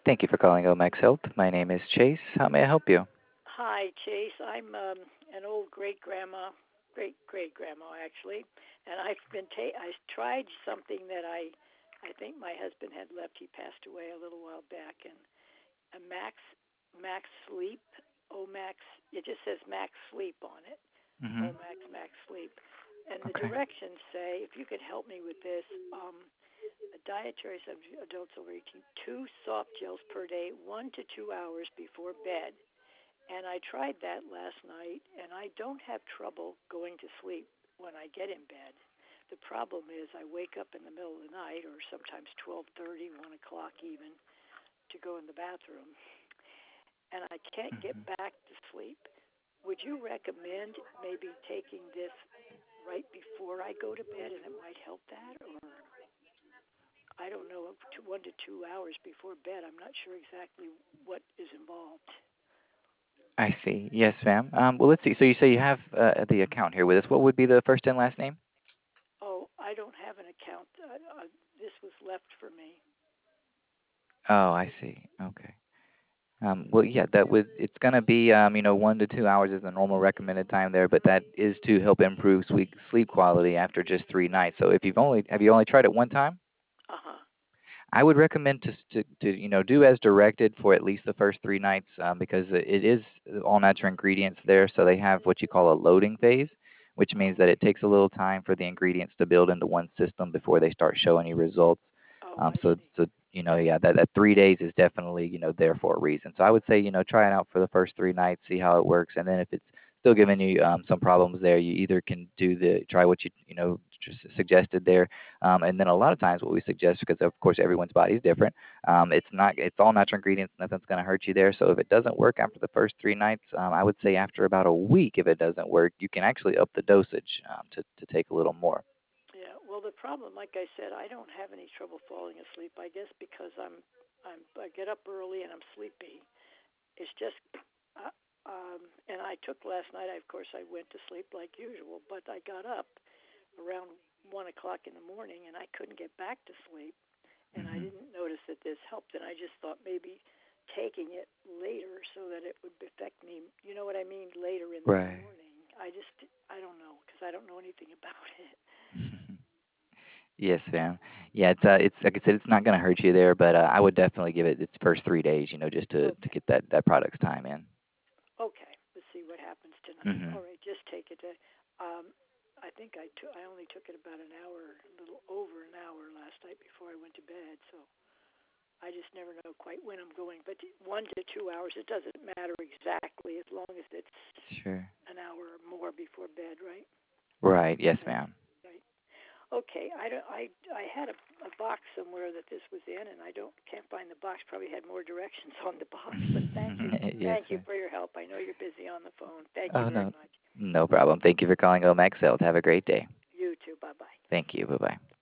Thank you for calling Omax Health. My name is Chase. How may I help you? Hi, Chase. I'm an old great grandma, great grandma actually, and I tried something that I think my husband had left. He passed away a little while back, and a Max Sleep, Omax. It just says Max Sleep on it. Hmm. Omax Max Sleep, and the Okay. directions say if you could help me with this. A dietary subject, adults over 18, two soft gels per day, 1 to 2 hours before bed. And I tried that last night, and I don't have trouble going to sleep when I get in bed. The problem is I wake up in the middle of the night, or sometimes 12:30, 1 o'clock even, to go in the bathroom, and I can't get Hmm. back to sleep. Would you recommend maybe taking this right before I go to bed, and it might help that, or I don't know, 1 to 2 hours before bed? I'm not sure exactly what is involved. I see. Yes, ma'am. Well, let's see. So you say you have the account here with us. What would be the first and last name? Oh, I don't have an account. This was left for me. Oh, I see. Okay. Well, yeah, that would. It's gonna be 1 to 2 hours is the normal recommended time there, but that is to help improve sleep quality after just 3 nights. So if have you only tried it one time? Uh huh. I would recommend to do as directed for at least the first 3 nights, because it is all natural ingredients there. So they have what you call a loading phase, which means Oh, that it takes a little time for the ingredients to build into one system before they start showing you results. oh, I So see. yeah, that 3 days is definitely there for a reason. So I would say try it out for the first 3 nights, see how it works, and then if it's still giving you some problems there, you either can try what you just suggested there, and then a lot of times what we suggest, because of course everyone's body is different, it's all natural ingredients, nothing's going to hurt you there. So if it doesn't work after the first 3 nights, I would say after about a week, if it doesn't work, you can actually up the dosage to take a little more. Yeah. Well, the problem, like I said, I don't have any trouble falling asleep. I guess because I get up early and I'm sleepy. It's just, and I took last night. Of course, I went to sleep like usual, but I got up around 1 o'clock in the morning and I couldn't get back to sleep. And I Hmm. didn't notice that this helped, and I just thought maybe taking it later so that it would affect me. You know what I mean? Later in the Right. morning. I don't know because I don't know anything about it. Yes, ma'am. Yeah, it's like I said, it's not going to hurt you there, but I would definitely give it its first 3 days, just to Okay, get that product's time in. okay. Let's see what happens tonight. Hmm. All right, just take it. I think I only took it about an hour, a little over an hour last night before I went to bed. So I just never know quite when I'm going. But 1 to 2 hours, it doesn't matter exactly as long as it's Sure. an hour or more before bed, right? Right. Yes, Right. ma'am. Right. Okay, I don't, I had a box somewhere that this was in, and I don't can't find the box. Probably had more directions on the box, but Yes, thank you ma'am. for your help. I know you're busy on the phone. Thank you Oh, very no, much. no problem. Thank you for calling Omax Health. Have a great day. You too. Bye bye. Thank you. Bye bye.